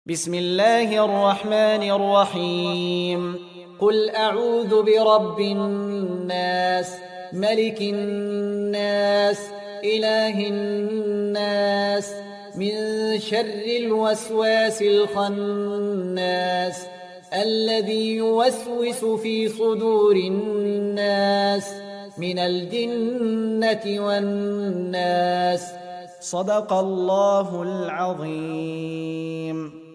بسم الله الرحمن الرحيم قل أعوذ برب الناس ملك الناس إله الناس من شر الوسواس الخناس الذي يوسوس في صدور الناس من الجنة والناس. صدق الله العظيم.